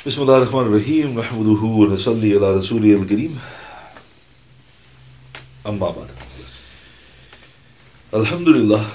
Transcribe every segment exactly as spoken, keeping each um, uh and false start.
بسم الله الرحمن الرحيم نحمده ونصلي على رسوله الكريم أما بعد. Alhamdulillah,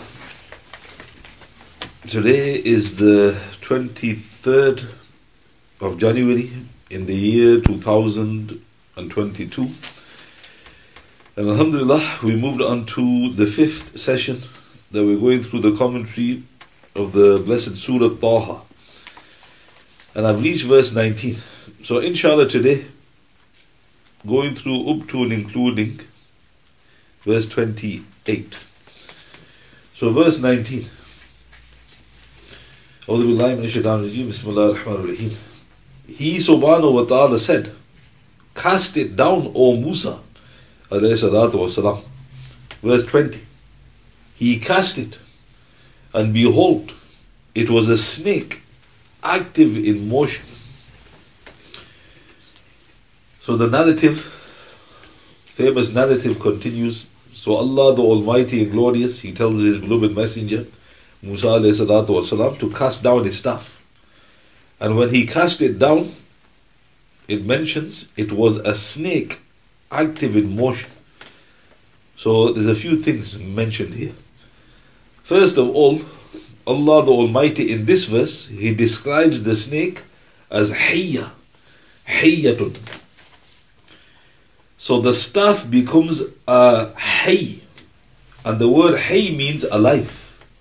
today is the twenty-third of January in the year two thousand twenty-two, and Alhamdulillah we moved on to the fifth session that we're going through the commentary of the blessed Surah Taha, and I've reached verse nineteen. So inshallah today, going through up to and including verse twenty-eight. So verse nineteen. A'udhu billahi minash shaitanir rajeem. Bismillahir rahmanir rahim. He subhanahu wa ta'ala said, "Cast it down, O Musa alayhi salatu wa salam." Verse twenty. He cast it, and behold, it was a snake active in motion. So the narrative, famous narrative continues. So Allah the Almighty and Glorious, He tells His beloved messenger, Musa alayhi salatu wa salam, to cast down his staff. And when he cast it down, it mentions it was a snake active in motion. So there's a few things mentioned here. First of all, Allah the Almighty in this verse, He describes the snake as hayya, hayyatun. So the staff becomes a hay, and the word hay means alive.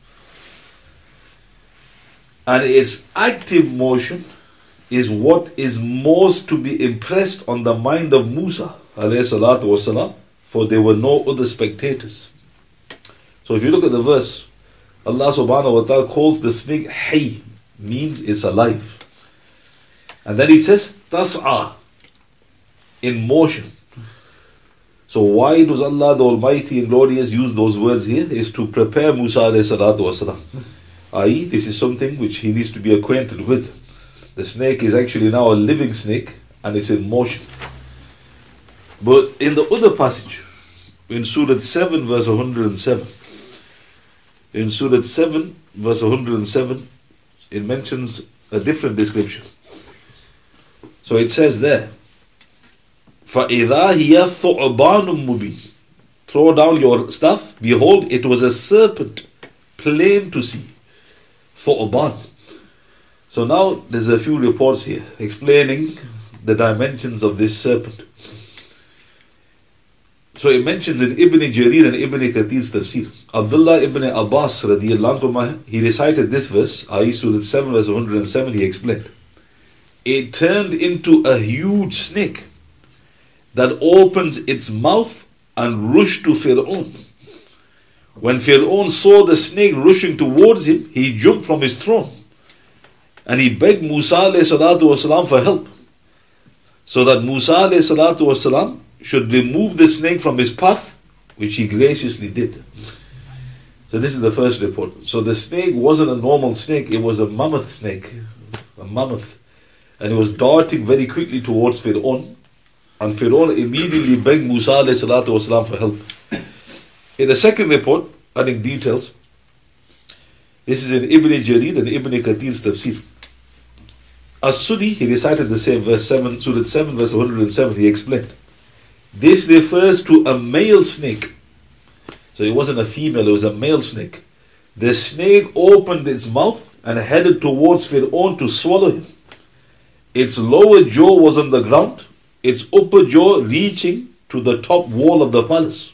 And its active motion is what is most to be impressed on the mind of Musa alayhi salatu wasalam, for there were no other spectators. So if you look at the verse, Allah subhanahu wa ta'ala calls the snake hay, means it's alive. And then He says tas'a, in motion. So why does Allah the Almighty and Glorious use those words here? Is to prepare Musa alayhi salatu wasalam. that is, this is something which he needs to be acquainted with. The snake is actually now a living snake and it's in motion. But in the other passage, in Surah seven verse one hundred seven, in Surah seven verse one hundred seven, it mentions a different description. So it says there, فَإِذَا هِيَ ثُعْبَانٌ مُبِينٌ. Throw down your stuff, behold, it was a serpent, plain to see. Thu'ban. So now there's a few reports here explaining the dimensions of this serpent. So it mentions in Ibn Jarir and Ibn Kathir's tafsir, Abdullah ibn Abbas radiyallahu anhu, he recited this verse, that is Surah seven verse one hundred seven, he explained, it turned into a huge snake that opens its mouth and rushed to Fir'aun. When Fir'aun saw the snake rushing towards him, he jumped from his throne and he begged Musa alayhi salatu wasalam for help, so that Musa alayhi salatu wasalam should remove the snake from his path, which he graciously did. So this is the first report. So the snake wasn't a normal snake, it was a mammoth snake, a mammoth, and it was darting very quickly towards Fir'aun. And Fir'aun immediately begged Musa alayhi salatu wasalam for help. In the second report, adding details, this is in Ibn Jarir and Ibn Kathir's tafsir. As-Sudi, he recited the same verse, seven, Surah seven verse one hundred seven, he explained, this refers to a male snake. So it wasn't a female, it was a male snake. The snake opened its mouth and headed towards Fir'aun to swallow him. Its lower jaw was on the ground, its upper jaw reaching to the top wall of the palace.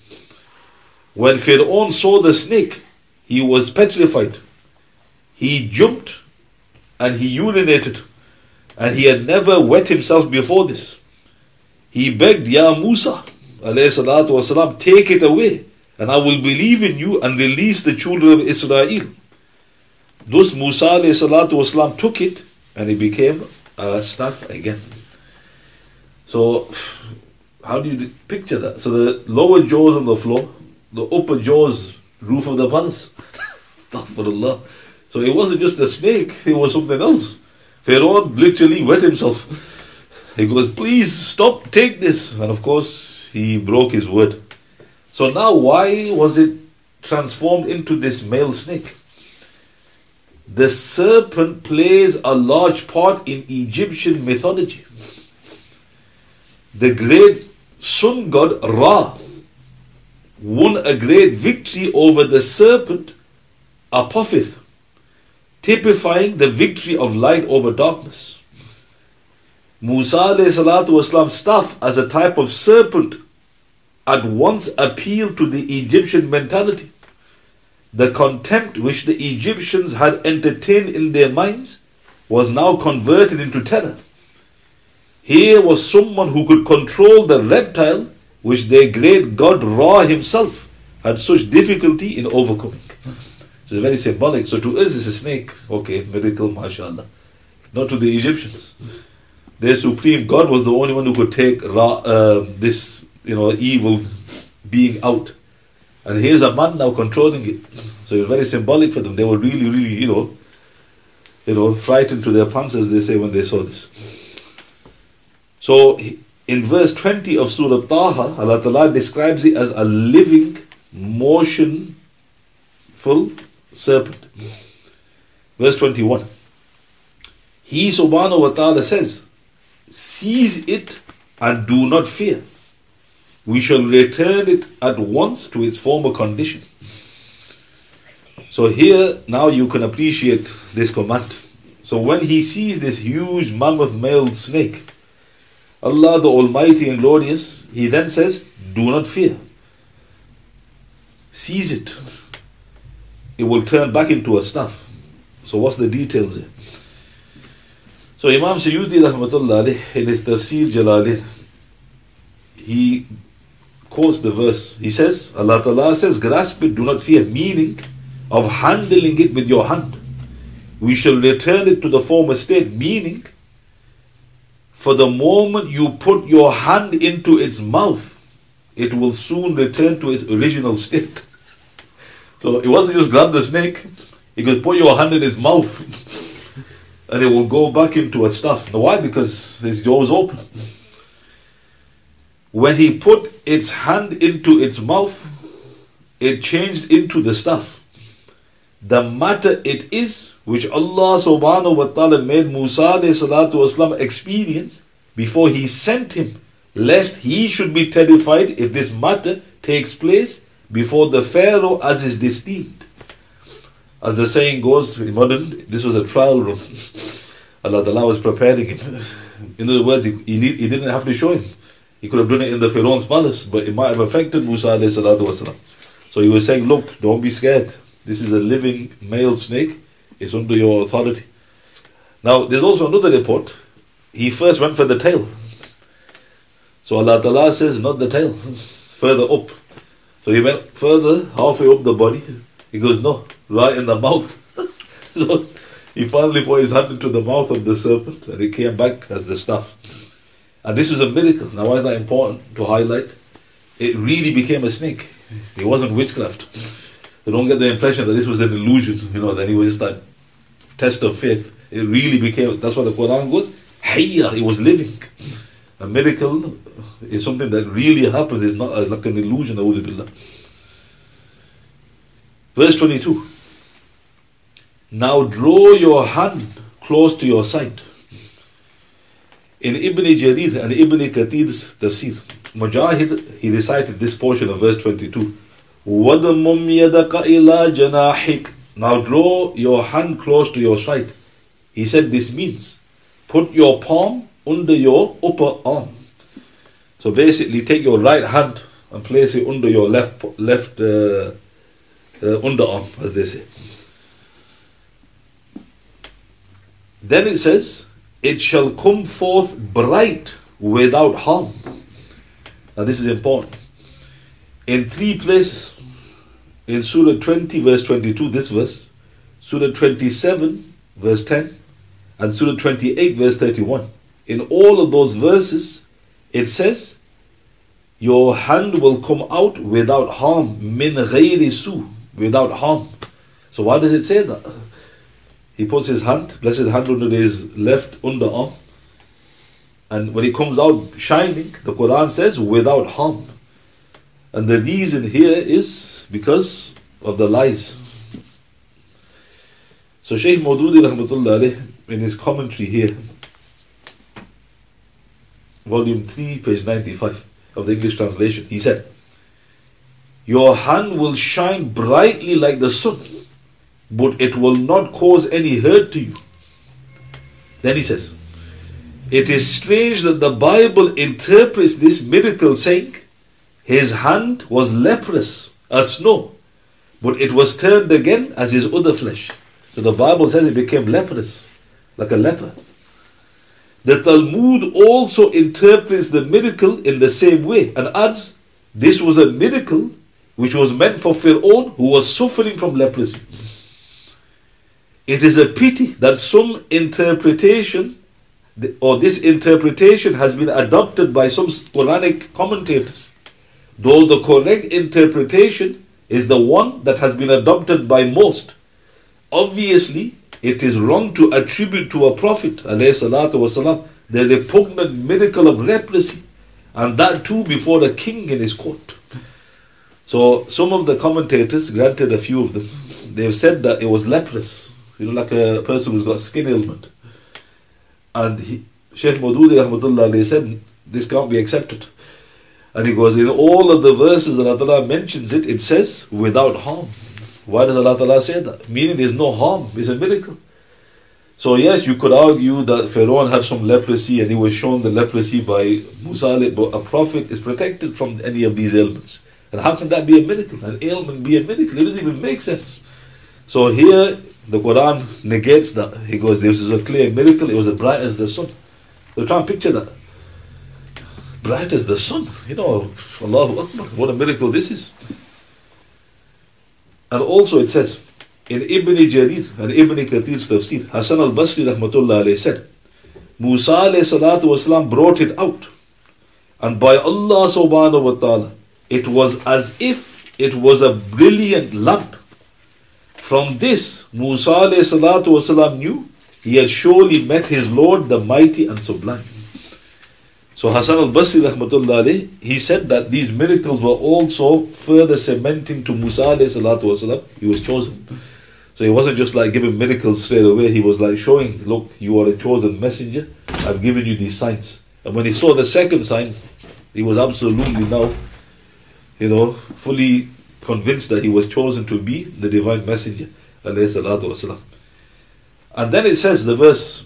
When Fir'aun saw the snake, he was petrified. He jumped and he urinated, and he had never wet himself before this. He begged, Ya Musa alayhi salatu wasalam, take it away and I will believe in you and release the children of Israel. Thus Musa alayhi salatu wasalam took it and it became a staff again. So, how do you picture that? So the lower jaws on the floor, the upper jaws, roof of the palace. Astaghfirullah. So it wasn't just a snake, it was something else. Pharaoh literally wet himself. He goes, please stop, take this. And of course, he broke his word. So now why was it transformed into this male snake? the serpent plays a large part in Egyptian mythology. The great sun god Ra won a great victory over the serpent Apophis, typifying the victory of light over darkness. Musa Wasalam's staff as a type of serpent at once appealed to the Egyptian mentality. The contempt which the Egyptians had entertained in their minds was now converted into terror. Here was someone who could control the reptile which their great god Ra himself had such difficulty in overcoming. So it's very symbolic. So to us it's a snake. Okay, miracle, mashallah. Not to the Egyptians. Their supreme god was the only one who could take Ra, uh, this you know evil being out. And here's a man now controlling it. So it was very symbolic for them. They were really, really, you know, you know, frightened to their pants, as they say, when they saw this. So in verse twenty of Surah Taha, Allah Ta'ala describes it as a living, motionful serpent. Verse twenty-one. He subhanahu wa ta'ala says, seize it and do not fear. We shall return it at once to its former condition. So here, now you can appreciate this command. So when he sees this huge mammoth male snake, Allah the Almighty and Glorious, He then says, do not fear. Seize it. It will turn back into a staff. So what's the details here? So Imam Suyuti rahmatullah alayh, in his Tafsir Jalalain, he quotes the verse. He says, Allah Ta'ala says, grasp it, do not fear, meaning of handling it with your hand. We shall return it to the former state, meaning for the moment you put your hand into its mouth, it will soon return to its original state. So it wasn't just grab the snake, you could put your hand in its mouth and it will go back into a stuff. Now why? Because its jaw was open. When he put its hand into its mouth, it changed into the stuff. The matter it is, which Allah subhanahu wa ta'ala made Musa salatu wasalam experience before He sent him, lest he should be terrified if this matter takes place before the Pharaoh as is destined. As the saying goes in modern, this was a trial run. Allah Ta'ala was preparing him. In other words, he, he, need, he didn't have to show him. He could have done it in the Pharaoh's palace, but it might have affected Musa salatu wasalam. So he was saying, look, don't be scared. This is a living male snake. It's under your authority. Now, there's also another report. He first went for the tail. So Allah Ta'ala says, not the tail, further up. So he went further, halfway up the body. He goes, no, right in the mouth. So he finally put his hand into the mouth of the serpent and it came back as the staff. And this was a miracle. Now, why is that important to highlight? It really became a snake. It wasn't witchcraft. So don't get the impression that this was an illusion, you know, that he was just that test of faith. It really became, that's why the Quran goes, Hayya, it was living. A miracle is something that really happens, it's not a, like an illusion, a'udhu billah. Verse twenty-two. Now draw your hand close to your side. In Ibn Jarir and Ibn Kathir's tafsir, Mujahid, he recited this portion of verse twenty-two. وَضْمُمْ يَدَكَ إِلَى جَنَاحِكَ. Now draw your hand close to your side. He said this means, put your palm under your upper arm. So basically take your right hand and place it under your left left uh, uh, underarm, as they say. Then it says, it shall come forth bright without harm. Now this is important. In three places, in Surah twenty verse twenty-two, this verse, Surah twenty-seven verse ten, and Surah twenty-eight verse thirty-one. In all of those verses, it says, your hand will come out without harm, min ghayri su, without harm. So why does it say that? He puts his hand, blessed hand, under his left underarm, and when he comes out shining, the Quran says, without harm. And the reason here is because of the lies. So Shaykh Maududi rahmatullah alayh, in his commentary here, volume three, page ninety-five of the English translation, he said, your hand will shine brightly like the sun, but it will not cause any hurt to you. Then he says, it is strange that the Bible interprets this miracle saying, his hand was leprous as snow, but it was turned again as his other flesh. So the Bible says he became leprous, like a leper. The Talmud also interprets the miracle in the same way and adds, this was a miracle which was meant for Fir'aun who was suffering from leprosy. It is a pity that some interpretation or this interpretation has been adopted by some Quranic commentators, though the correct interpretation is the one that has been adopted by most. Obviously, it is wrong to attribute to a prophet والسلام, the repugnant miracle of leprosy, and that too before a king in his court. So some of the commentators, granted a few of them, they've said that it was leprous, you know, like a person who's got skin ailment. And he, Shaykh Maududi rahmatullah said, this can't be accepted. And he goes, in all of the verses that Allah mentions it, it says, without harm. Why does Allah Ta'ala say that? Meaning there's no harm, it's a miracle. So yes, you could argue that Pharaoh had some leprosy and he was shown the leprosy by Musa, but a prophet is protected from any of these ailments. And how can that be a miracle? An ailment be a miracle? It doesn't even make sense. So here, the Quran negates that. He goes, this is a clear miracle, it was as bright as the sun. So try and picture that. Bright as the sun. You know, Allahu Akbar, what a miracle this is. And also it says, in Ibn Jarir and Ibn Kathir's tafsir, Hasan al-Basri rahmatullah alayhi said, Musa alayhi salatu wasalam brought it out. And by Allah subhanahu wa ta'ala, it was as if it was a brilliant lamp. From this, Musa alayhi salatu wasalam knew he had surely met his Lord, the mighty and sublime. So Hasan al-Basri rahmatullah alayhi, he said that these miracles were also further cementing to Musa alayhi salatu wasalam, he was chosen. So he wasn't just like giving miracles straight away, he was like showing, look, you are a chosen messenger, I've given you these signs. And when he saw the second sign, he was absolutely now, you know, fully convinced that he was chosen to be the divine messenger, alayhi salatu wasalam. And then it says, the verse,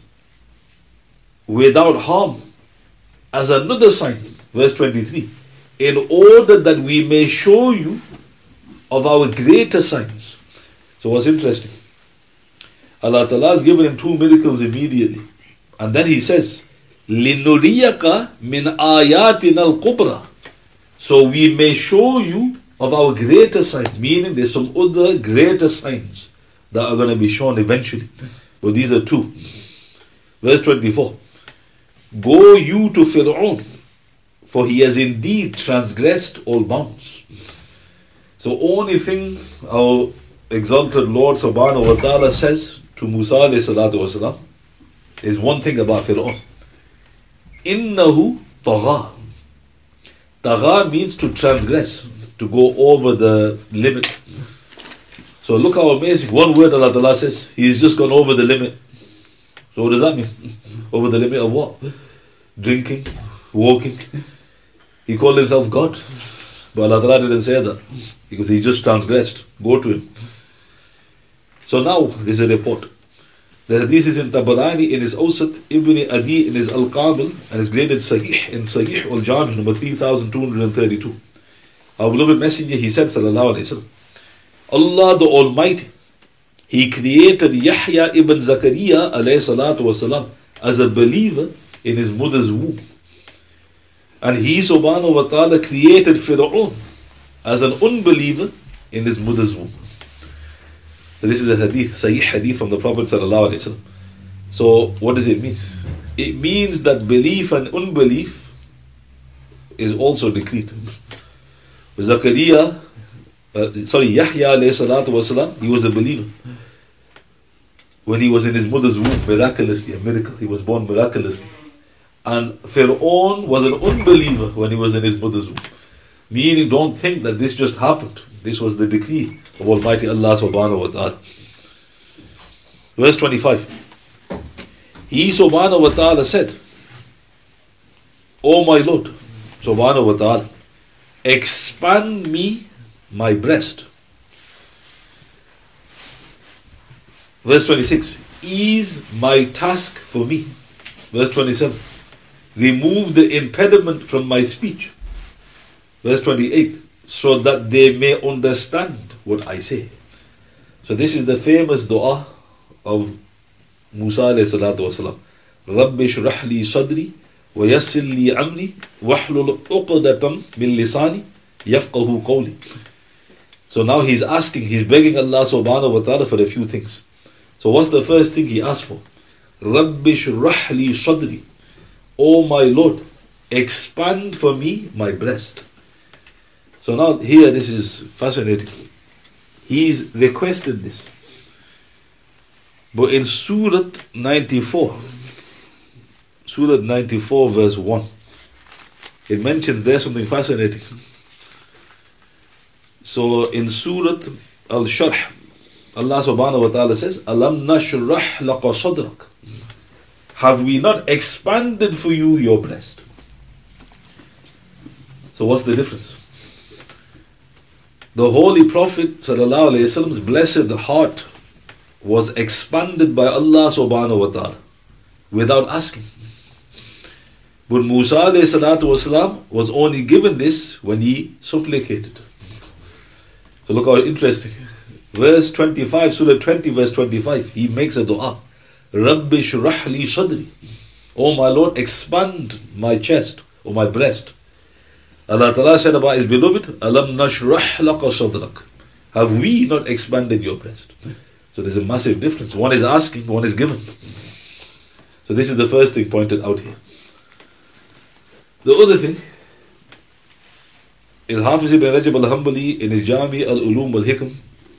without harm, as another sign, verse twenty-three, in order that we may show you of our greater signs. So what's interesting, Allah Ta'ala has given him two miracles immediately. And then he says, لِنُرِيَكَ مِنْ آيَاتِنَا الْكُبْرَى, so we may show you of our greater signs, meaning there's some other greater signs that are going to be shown eventually. But these are two. Verse twenty-four, go you to Fir'aun, for he has indeed transgressed all bounds. So only thing our exalted Lord subhanahu wa ta'ala says to Musa alayhi salatu wasalam is one thing about Fir'aun. Innahu tagha. Tagha means to transgress, to go over the limit. So look how amazing. One word Allah Ta'ala says, he's just gone over the limit. So what does that mean? Over the limit of what? Drinking, walking. He called himself God. But Allah Ta'ala didn't say that, because he just transgressed. Go to him. So now, there's a report. The hadith is in Tabarani in his Awsat, Ibn Adi in his Al-Kamil, and is graded Sahih in Sahih al-Jami number three thousand two hundred thirty-two. Our beloved messenger, he said, sallallahu alayhi wa sallam, Allah the Almighty, He created Yahya ibn Zakaria alayhi salatu wasalam as a believer in his mother's womb. And He subhanahu wa ta'ala created Fir'aun as an unbeliever in his mother's womb. So this is a hadith, Sahih hadith from the Prophet sallallahu alayhi wa sallam. So what does it mean? It means that belief and unbelief is also decreed. Zakaria, uh, sorry, Yahya alayhi salatu wasalam, he was a believer. When he was in his mother's womb, miraculously, a miracle, he was born miraculously. And Fir'aun was an unbeliever when he was in his mother's womb. Meaning, don't think that this just happened. This was the decree of Almighty Allah subhanahu wa ta'ala. Verse twenty-five. He subhanahu wa ta'ala said, O my Lord, subhanahu wa ta'ala, expand me my breast. Verse twenty-six. Ease my task for me. Verse twenty-seven. Remove the impediment from my speech. Verse twenty-eight. So that they may understand what I say. So this is the famous dua of Musa alayhi salatu wasalam. Rabbi shrah li sadri wa yassir li amri wahlul uqdatam min lisani yafqahu qawli. So now he's asking, he's begging Allah subhanahu wa ta'ala for a few things. So what's the first thing he asked for? Rabbi shrah li sadri. Oh my Lord, expand for me my breast. So now here this is fascinating. He's requested this. But in Surah ninety-four, Surah ninety-four verse one, it mentions there something fascinating. So in Surah Al-Sharh, Allah subhanahu wa ta'ala says, Alam nashrah laqa sadrak. Have we not expanded for you your breast? So what's the difference? The Holy Prophet sallallahu alaihi wasallam's blessed heart was expanded by Allah subhanahu wa ta'ala without asking. But Musa alayhi salatu wasalam was only given this when he supplicated. So look how interesting. Verse twenty-five, Surah twenty, verse twenty-five, he makes a dua. Rabbi shrah li sadri. Oh my Lord, expand my chest or my breast. Allah Ta'ala said about His beloved, Alam nashrah laqa sadrak. Have we not expanded your breast? So there's a massive difference. One is asking, one is given. So this is the first thing pointed out here. The other thing is Hafiz ibn Rajab al-Hanbali in his Jami al-Ulum al-Hikam,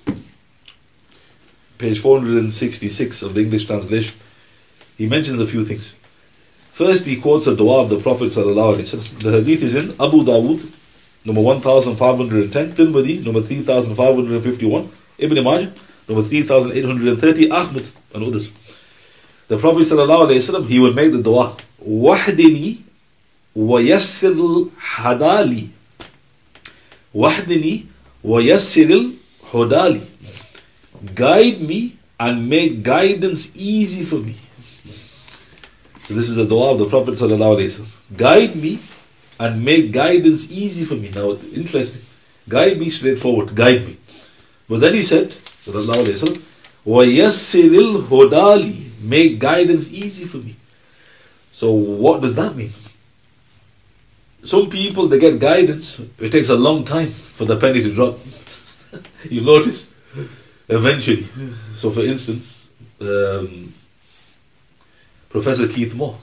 page four hundred sixty-six of the English translation. He mentions a few things. First, he quotes a dua of the Prophet sallallahu alaihi wasallam. The hadith is in Abu Dawood, number one thousand five hundred ten, Tirmidhi, number three thousand five hundred fifty-one, Ibn Majah, number three thousand eight hundred thirty, Ahmad, and others. The Prophet sallallahu alaihi wasallam, he would make the dua, Wahdini wa yassir hadali. Wahdini wa yassir hudali. Guide me and make guidance easy for me. So this is a dua of the Prophet sallallahu alaihi wasallam. Guide me and make guidance easy for me. Now, interesting. Guide me straightforward. Guide me. But then he said, sallallahu alaihi wasallam, وَيَسِّرِ الْهُدَالِ. Make guidance easy for me. So what does that mean? Some people, they get guidance. It takes a long time for the penny to drop. You notice? Eventually. So for instance, um, Professor Keith Moore,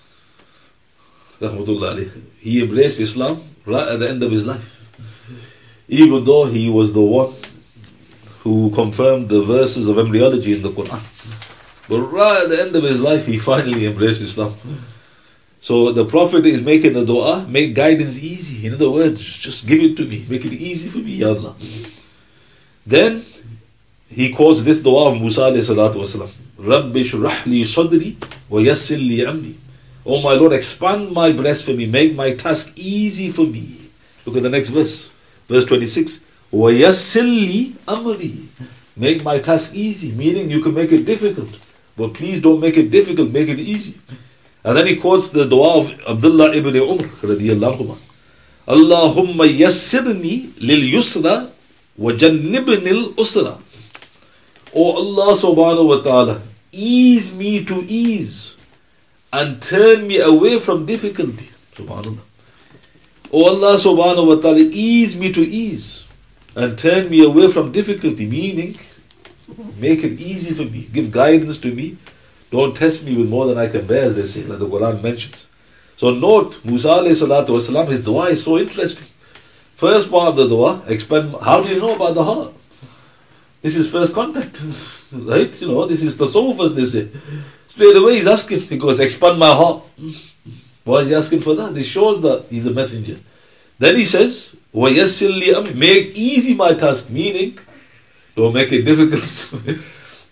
he embraced Islam right at the end of his life. Even though he was the one who confirmed the verses of embryology in the Quran. But right at the end of his life, he finally embraced Islam. So the Prophet is making the dua, make guidance easy. In other words, just give it to me, make it easy for me, Ya Allah. Then he quotes this dua of Musa alayhi salatu wasalam. Rabbi shrah li sadri wa yassir li amri. Oh my Lord, expand my breast for me, make my task easy for me. Look at the next verse. Verse twenty-six. Wa yassir li amri. Make my task easy, meaning you can make it difficult. But please don't make it difficult, make it easy. And then he quotes the dua of Abdullah ibn Umar radiyallahu anhu. Allahumma yassirni lil yusra wa jannibni al usra. O Allah subhanahu wa ta'ala, ease me to ease and turn me away from difficulty. Subhanallah. O Allah subhanahu wa ta'ala, ease me to ease and turn me away from difficulty, meaning make it easy for me, give guidance to me, don't test me with more than I can bear, as they say, like the Quran mentions. So note, Musa alayhi salatu wasalam, his dua is so interesting. First part of the dua, expand, how do you know about the heart? This is first contact, right? You know, this is the tasawwuf, they say. Straight away he's asking, he goes, expand my heart. Why is he asking for that? This shows that he's a messenger. Then he says, وَيَسِّرْ لِي أَمْرِي. Make easy my task, meaning, don't make it difficult.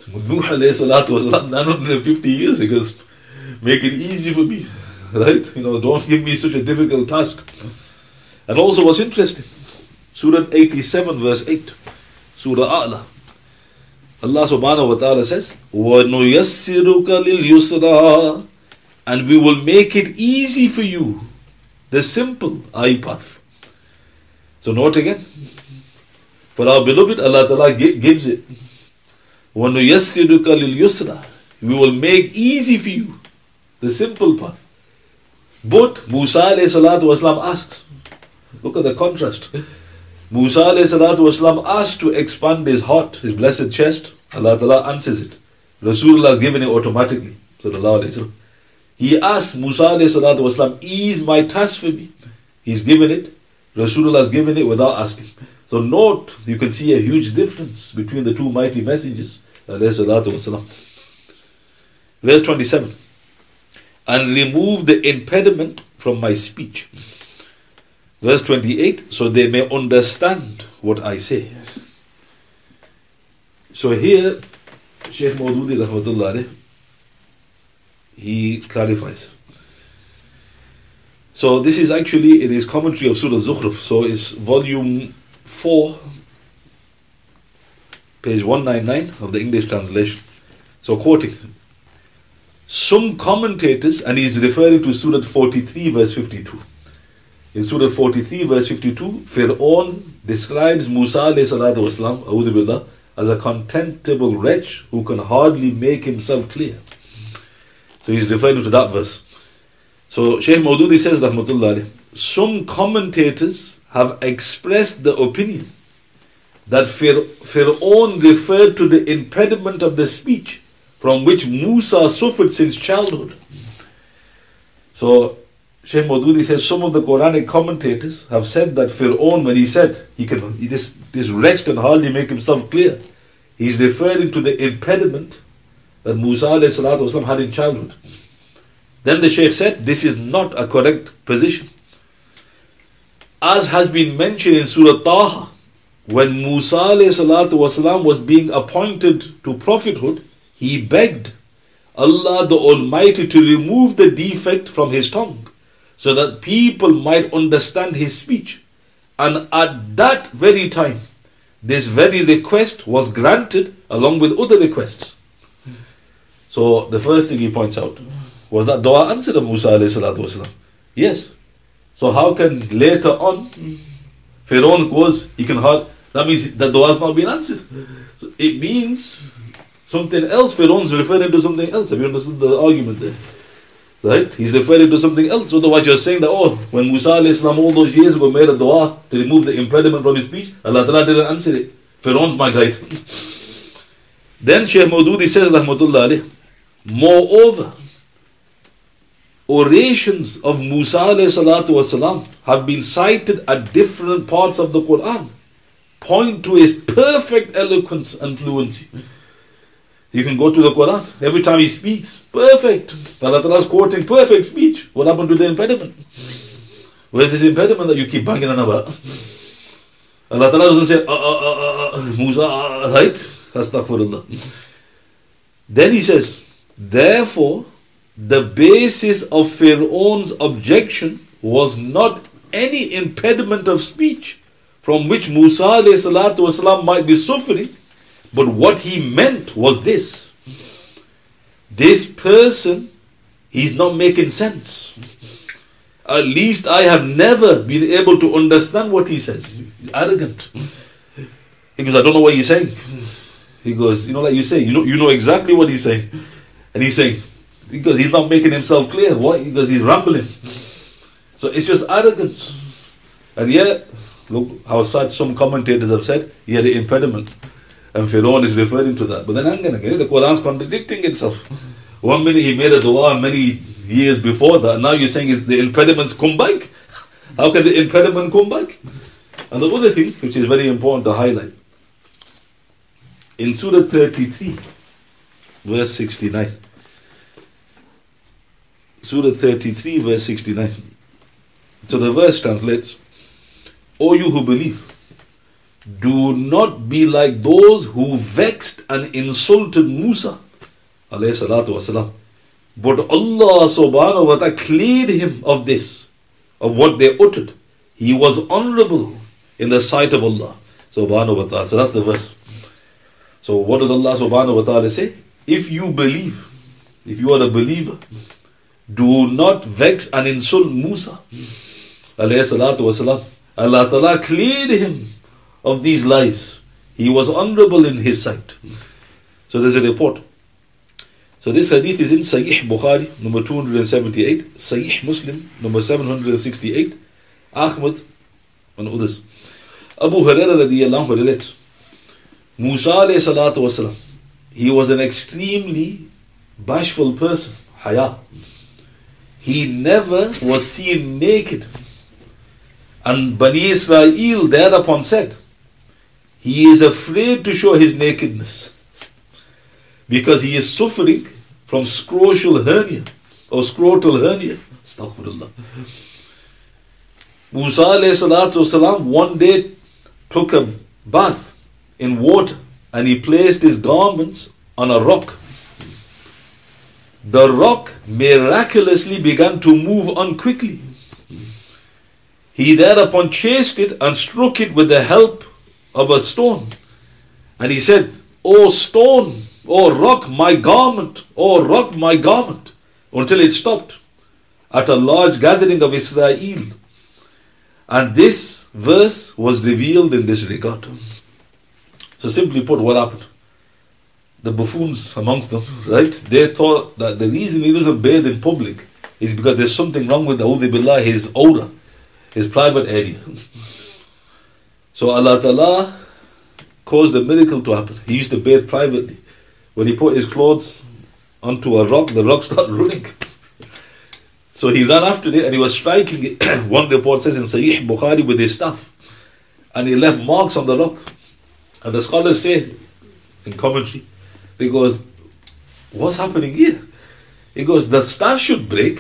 Nuh alayhi salatu was nine hundred fifty years. He goes, make it easy for me. Right? You know, don't give me such a difficult task. And also what's interesting, Surah eighty-seven verse eight, Surah A'la. Allah subhanahu wa ta'ala says, وَنُيَسِّرُكَ لِلْيُسْرَى, and we will make it easy for you, the simple I path. So note again, for our beloved, Allah ta'ala gives it. وَنُيَسِّرُكَ لِلْيُسْرَى, we will make easy for you, the simple path. But Musa alayhi salatu wasalam asks, look at the contrast. Musa alayhi salatu wasalam asked to expand his heart, his blessed chest. Allah Ta'ala answers it. Rasulullah has given it automatically. Sallallahu alayhi wasallam. He asked Musa alayhi salatu wasalam, ease my task for me. He's given it. Rasulullah has given it without asking. So note, you can see a huge difference between the two mighty messengers. Alayhi salatu wasalam. Verse twenty-seven. And remove the impediment from my speech. Verse twenty-eight, so they may understand what I say. So here, Shaykh Maududi rahmatullah alayh, he clarifies. So this is actually in his commentary of Surah Zukhruf. So it's volume four, page one ninety-nine of the English translation. So quoting, some commentators, and he's referring to Surah forty-three verse fifty-two. In Surah forty-three verse fifty-two, Fir'aun describes Musa alayhi salatu wasalam, a'udhu billah, as a contemptible wretch who can hardly make himself clear. So he's referring to that verse. So Shaykh Maududi says, rahmatullah alayh, some commentators have expressed the opinion that Fir- Fir'aun referred to the impediment of the speech from which Musa suffered since childhood. So Shaykh Maududi says some of the Quranic commentators have said that Fir'aun, when he said he can, this, this wretch can hardly make himself clear, he's referring to the impediment that Musa alayhi salatu wasalam had in childhood. Then the Shaykh said, this is not a correct position. As has been mentioned in Surah Taha, when Musa alayhi salatu wasalam was being appointed to prophethood, he begged Allah the Almighty to remove the defect from his tongue, so that people might understand his speech. And at that very time, this very request was granted along with other requests. So the first thing he points out was that dua answered of Musa alayhi salatu wasalam. Yes. So how can later on Fir'aun goes, he can hard, that means the dua has not been answered. So it means something else. Fir'aun's referring to something else. Have you understood the argument there? Right? He's referring to something else. Otherwise you're saying that, oh, when Musa alayhi salam all those years ago made a dua to remove the impediment from his speech, Allah Ta'ala didn't answer it. Fir'aun's my guide. Then Shaykh Maududi says, rahmatullah alayh, moreover, orations of Musa alayhi salatu wasalam have been cited at different parts of the Quran, point to his perfect eloquence and fluency. You can go to the Quran, every time he speaks, perfect. Allah Ta'ala is quoting perfect speech. What happened to the impediment? Where's this impediment that you keep banging on about? Allah Ta'ala doesn't say, uh, uh, uh, uh, Musa, uh, right? Astaghfirullah. Then he says, therefore, the basis of Fir'aun's objection was not any impediment of speech from which Musa alayhi salatu wasalam might be suffering, but what he meant was this. This person, he's not making sense. At least I have never been able to understand what he says. Arrogant. He goes, I don't know what you're saying. He goes, you know, like you say, you know, you know exactly what he's saying. And he's saying, because he's not making himself clear. Why? Because he's rambling. So it's just arrogance. And yet, look how such some commentators have said, he had an impediment. And Fir'aun is referring to that. But then again, again, the Quran's contradicting itself. One minute he made a dua many years before that. Now you're saying is the impediments come back. How can the impediment come back? And the other thing, which is very important to highlight, in Surah thirty-three, verse sixty-nine. Surah thirty-three, verse sixty-nine. So the verse translates, O you who believe, do not be like those who vexed and insulted Musa alayhi salatu wasalam. But Allah subhanahu wa ta'ala cleared him of this, of what they uttered. He was honorable in the sight of Allah subhanahu wa ta'ala. So that's the verse. So what does Allah subhanahu wa ta'ala say? If you believe, if you are a believer, do not vex and insult Musa alayhi salatu wasalam. Allah ta'ala cleared him of these lies. He was honorable in his sight. So there's a report. So this hadith is in Sahih Bukhari, number two hundred seventy-eight, Sahih Muslim, number seven hundred sixty-eight, Ahmad, and others. Abu Hurairah radiyallahu anhu relates, Musa alayhi salatu wasalam, he was an extremely bashful person, haya. He never was seen naked. And Bani Israel thereupon said, he is afraid to show his nakedness because he is suffering from scrotal hernia or scrotal hernia. Astaghfirullah. Musa alayhi salatu wasalam one day took a bath in water and he placed his garments on a rock. The rock miraculously began to move on quickly. He thereupon chased it and struck it with the help of a stone. And he said, "O stone, O rock, my garment, O rock, my garment," until it stopped at a large gathering of Israel. And this verse was revealed in this regard. So simply put, what happened? The buffoons amongst them, right? They thought that the reason he doesn't bathe in public is because there's something wrong with A'udhu Billah, his aura, his private area. So Allah Ta'ala caused a miracle to happen. He used to bathe privately. When he put his clothes onto a rock, the rock started running. So he ran after it and he was striking it. One report says in Sahih Bukhari with his staff. And he left marks on the rock. And the scholars say in commentary, he goes, what's happening here? He goes, the staff should break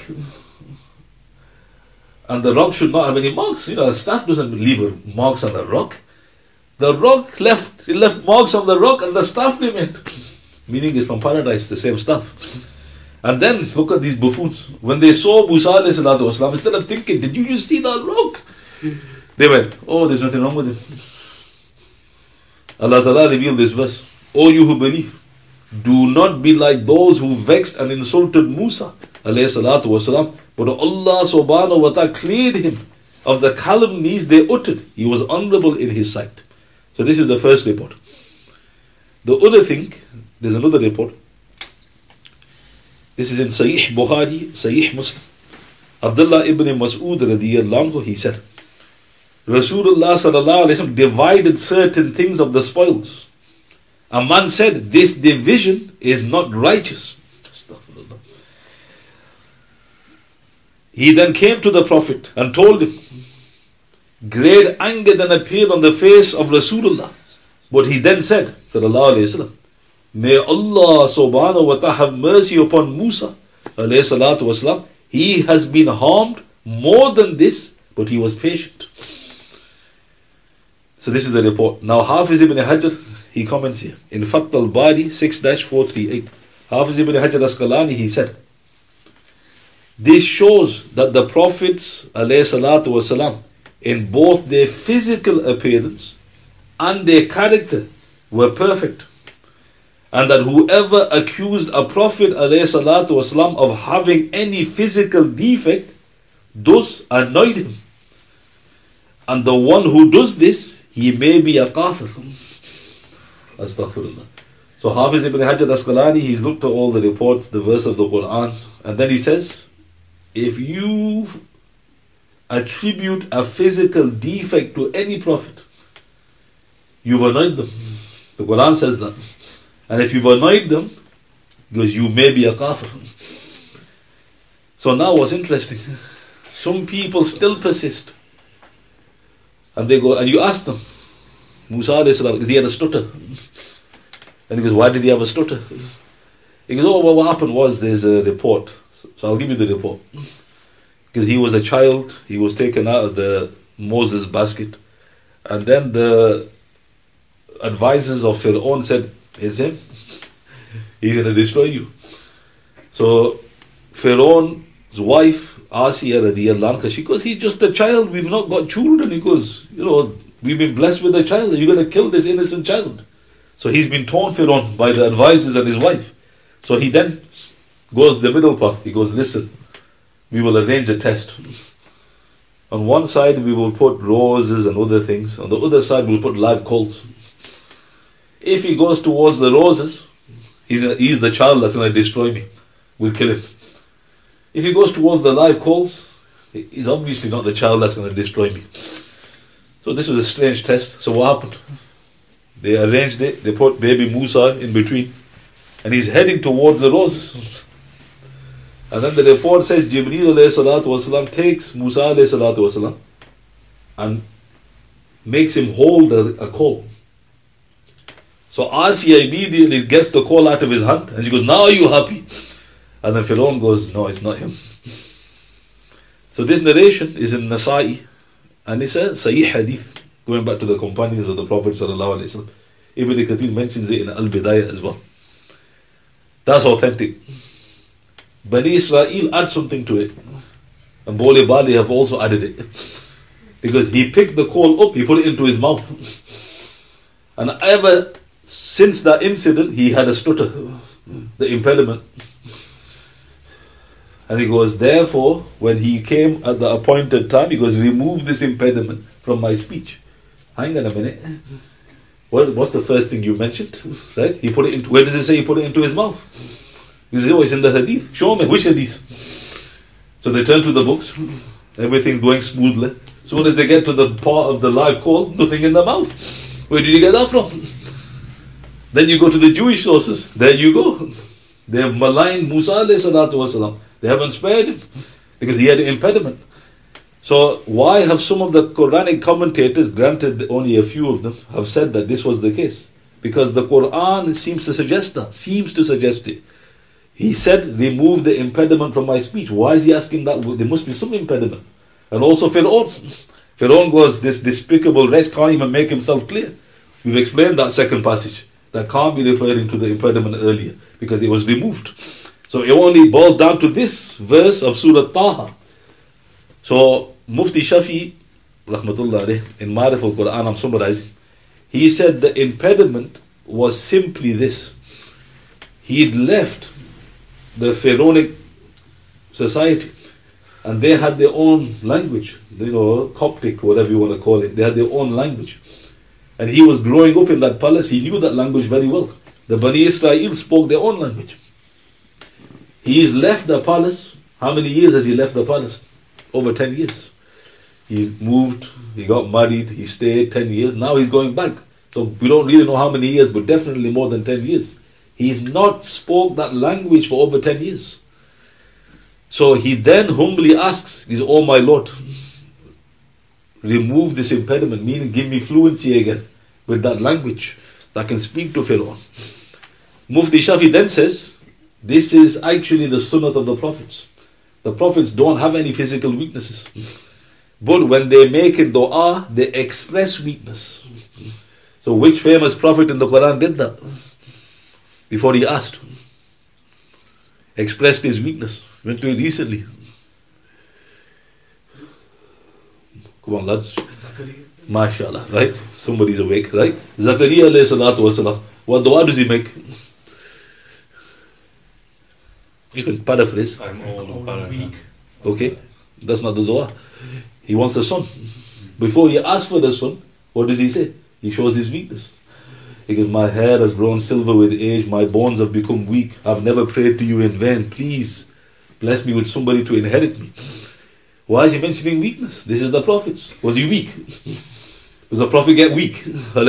and the rock should not have any marks. You know, a staff doesn't leave marks on the rock. The rock left, he left marks on the rock and the staff remained. Meaning it's from paradise, the same stuff. And then look at these buffoons. When they saw Musa alayhi salatu wasalam, instead of thinking, did you just see that rock? They went, oh, there's nothing wrong with him. Allah Ta'ala revealed this verse. O you who believe, do not be like those who vexed and insulted Musa alayhi salatu wasalam, but Allah subhanahu wa ta'ala cleared him of the calumnies they uttered. He was honorable in his sight. So this is the first report. The other thing, there's another report. This is in Sahih Bukhari, Sahih Muslim. Abdullah ibn Mas'ud radiyallahu anhu, he said, Rasulullah sallallahu alayhi wa sallam divided certain things of the spoils. A man said, this division is not righteous. He then came to the Prophet and told him. Great anger then appeared on the face of Rasulullah. But he then said, sallallahu alayhi wa sallam, may Allah subhanahu wa ta'ala have mercy upon Musa alayhi salatu wasalam. He has been harmed more than this, but he was patient. So this is the report. Now Hafiz ibn Hajar, he comments here. In Fath al-Bari six four thirty-eight, Hafiz ibn Hajar Asqalani, he said, this shows that the Prophets alayhi salatu wasalam, in both their physical appearance and their character, were perfect. And that whoever accused a Prophet alayhi salatu wasalam of having any physical defect, thus annoyed him. And the one who does this, he may be a kafir. Astaghfirullah. So Hafiz ibn Hajar Asqalani, he's looked at all the reports, the verse of the Quran, and then he says, if you attribute a physical defect to any prophet, you've annoyed them. The Quran says that. And if you've annoyed them, because you may be a kafir. So now what's interesting, some people still persist. And they go, and you ask them, Musa alayhi salam, because he had a stutter. And he goes, why did he have a stutter? He goes, oh, well, what happened was there's a report. So I'll give you the report. Because he was a child, he was taken out of the Moses basket. And then the advisors of Fir'aun said, it's him. He's going to destroy you. So Fir'aun's wife, Asiya radiyallahu anha, she goes, he's just a child. We've not got children. He goes, you know, we've been blessed with a child. Are you going to kill this innocent child? So he's been torn Fir'aun by the advisors and his wife. So he then goes the middle path. He goes, listen, we will arrange a test. On one side we will put roses and other things. On the other side we'll put live coals. If he goes towards the roses, he's, gonna, he's the child that's going to destroy me. We'll kill him. If he goes towards the live coals, he's obviously not the child that's going to destroy me. So this was a strange test. So what happened? They arranged it. They put baby Musa in between. And he's heading towards the roses. And then the report says Jibreel alayhi salatu wasalam takes Musa alayhi salatu wasalam and makes him hold a, a coal. So Asiya immediately gets the coal out of his hand and she goes, now are you happy? And then Fir'aun goes, no, it's not him. So this narration is in Nasa'i and it's a Sahih Hadith, going back to the companions of the Prophet sallallahu alaihi wasallam. Ibn Kathir mentions it in Al-Bidayah as well. That's authentic. Bani Israel add something to it. And Bole Bali have also added it. Because he picked the coal up, he put it into his mouth. And ever since that incident, he had a stutter, the impediment. And he goes, therefore, when he came at the appointed time, he goes, remove this impediment from my speech. Hang on a minute. What, what's the first thing you mentioned? Right? He put it into, where does it say he put it into his mouth? He says, oh, it's in the hadith. Show me, which hadith? So they turn to the books. Everything's going smoothly. As soon as they get to the part of the live coal, nothing in the mouth. Where did you get that from? Then you go to the Jewish sources. There you go. They have maligned Musa alayhi salatu wasalam. They haven't spared him because he had an impediment. So why have some of the Quranic commentators, granted only a few of them, have said that this was the case? Because the Quran seems to suggest that, seems to suggest it. He said, remove the impediment from my speech. Why is he asking that? There must be some impediment. And also Fir'aun. Fir'aun goes, this despicable wretch can't even make himself clear. We've explained that second passage. That can't be referring to the impediment earlier because it was removed. So it only boils down to this verse of Surah Taha. So Mufti Shafi, rahmatullah alayh, in Ma'arif al-Quran, I'm summarizing, he said the impediment was simply this. He'd left the Pharaonic society and they had their own language, you know, Coptic, whatever you want to call it. They had their own language. And he was growing up in that palace, he knew that language very well. The Bani Israel spoke their own language. He's left the palace. How many years has he left the palace? Over ten years. He moved, he got married, he stayed ten years. Now he's going back. So we don't really know how many years, but definitely more than ten years. He's not spoke that language for over ten years. So he then humbly asks, he says, oh my Lord, remove this impediment, meaning give me fluency again with that language that can speak to Pharaoh. Mufti Shafi then says, this is actually the sunnah of the prophets. The prophets don't have any physical weaknesses. But when they make a dua, they express weakness. So which famous prophet in the Quran did that? Before he asked. Expressed his weakness. Went to it recently. Come on lads. MashaAllah, right? Somebody's awake, right? Zakaria alayhi salatu wasalam. What dua does he make? You can paraphrase. I'm old and weak. Okay, that's not the dua. He wants a son. Before he asks for the son, what does he say? He shows his weakness. He goes, my hair has grown silver with age, my bones have become weak. I've never prayed to you in vain. Please bless me with somebody to inherit me. Why is he mentioning weakness? This is the prophets. Was he weak? Does the prophet get weak?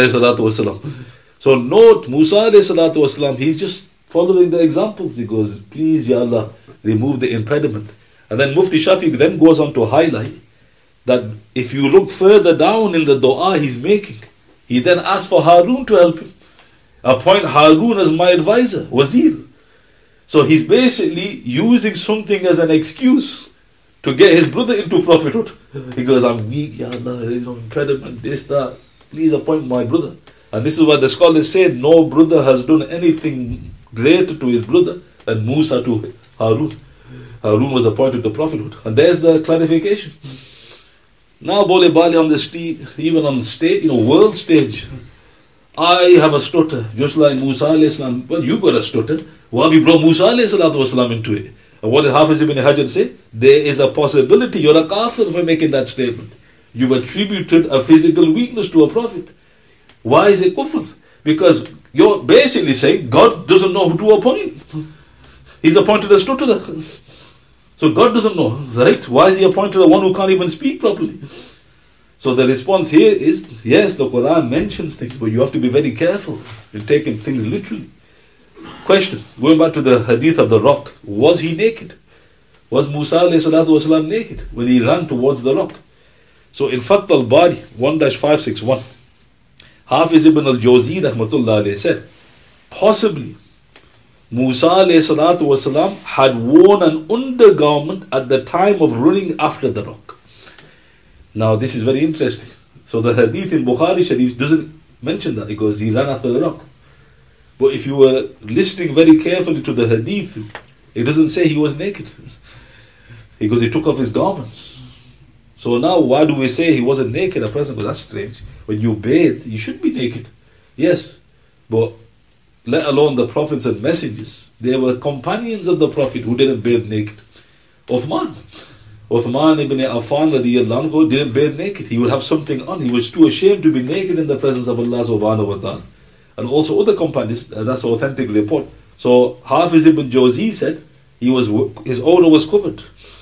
So note, Musa wasalam, he's just following the examples. He goes, please, Ya Allah, remove the impediment. And then Mufti Shafi then goes on to highlight that if you look further down in the dua he's making, he then asks for Harun to help him. Appoint Harun as my advisor, wazir. So he's basically using something as an excuse to get his brother into prophethood. He goes, I'm weak, Ya Allah, you know, impediment, this, that. Please appoint my brother. And this is what the scholars say, no brother has done anything greater to his brother than Musa to Harun. Harun was appointed to prophethood. And there's the clarification. Now Bole Bali on the street, even on stage, you know, world stage, I have a stutter, just like Musa alayhi salam. Well, you got a stutter. Why we brought Musa alayhi salam into it? And what did Hafiz ibn Hajar say? There is a possibility you're a kafir for making that statement. You've attributed a physical weakness to a prophet. Why is it kufr? Because you're basically saying God doesn't know who to appoint. He's appointed a stutterer. So God doesn't know, right? Why is he appointed a one who can't even speak properly? So the response here is, yes, the Quran mentions things, but you have to be very careful in taking things literally. Question, going back to the hadith of the rock, was he naked? Was Musa alayhi salatu wasalam naked when he ran towards the rock? So in Fath al-Bari one dash five six one, Hafiz ibn al-Jawzi rahmatullah alayhi said, possibly Musa alayhi salatu wasalam had worn an undergarment at the time of running after the rock. Now this is very interesting. So the hadith in Bukhari Sharif doesn't mention that because he ran after the rock. But if you were listening very carefully to the hadith, it doesn't say he was naked. Because he took off his garments. So now why do we say he wasn't naked at present? But that's strange. When you bathe, you should be naked. Yes. But let alone the prophets and messengers. There were companions of the Prophet who didn't bathe naked. Uthman. Uthman ibn Affan radiyallahu anhu didn't bathe naked. He would have something on. He was too ashamed to be naked in the presence of Allah subhanahu wa ta'ala. And also other companions, that's an authentic report. So Hafiz ibn Jawzi said he was his owner was covered.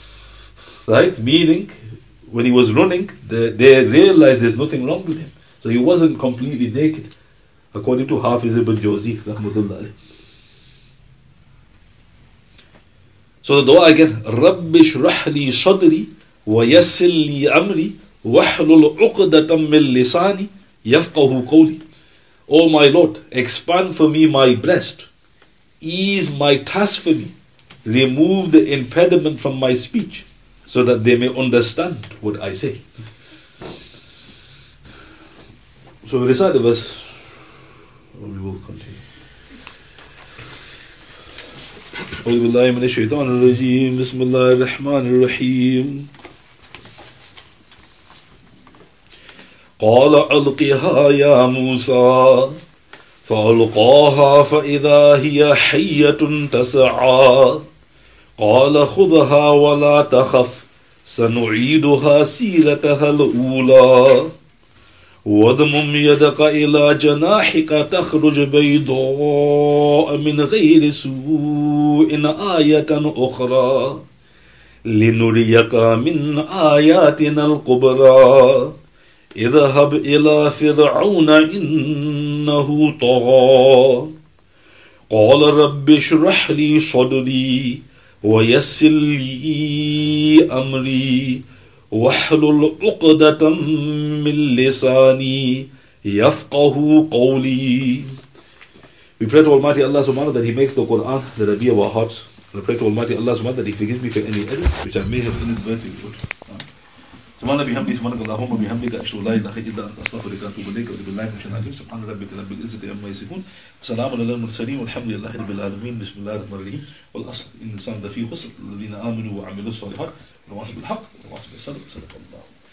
Right? Meaning when he was running, the, they realized there's nothing wrong with him. So he wasn't completely naked. According to Hafiz ibn Jawzi, rahmatullah alayhi. So the dua again, Rabbi shrah li sadri wa yassir li amri wahlul uqdatam min lisani yafqahu qawli. O my Lord, expand for me my breast, ease my task for me, remove the impediment from my speech, so that they may understand what I say. So we recite the verse. We will continue. أعوذ بالله من الشيطان الرجيم بسم الله الرحمن الرحيم قال ألقها يا موسى فألقاها فإذا هي حية تسعى قال خذها ولا تخف سنعيدها سيرتها الأولى وَاضْمُمْ يَدَكَ إِلَى جَنَاحِكَ تَخْرُجْ بَيْضَاءَ مِنْ غَيْرِ سُوءٍ آيَةً أُخْرَى لِنُرِيَكَ مِنْ آيَاتِنَا الْكُبْرَى اذْهَبْ إِلَى فِرْعَوْنَ إِنَّهُ طَغَى قَالَ رَبِّ اشْرَحْ لِي صَدْرِي وَيَسِّرْ لِي أَمْرِي وَاحْلُلْ عُقْدَةً مِّن لِسَانِي يَفْقَهُ قَوْلِي. We pray to Almighty Allah subhanahu wa ta'ala that He makes the Quran the Rabi of our hearts. We pray to Almighty Allah subhanahu wa ta'ala that He forgives me for any errors which I may have inadvertently put. سبحان بحمده سبحانك اللهم وبحمدك أشهد أن لا إله إلا أنت أستغفرك وأتوب إليك وأتوب بالله من الشيطان الرجيم سبحان ربك رب العزة عما يصفون وسلام على المرسلين والحمد لله رب العالمين بسم الله الرحمن الرحيم والأصل إن الإنسان لفي خسر الذين آمنوا وعملوا الصالحات وتواصوا بالحق وتواصوا بالصبر صدق الله.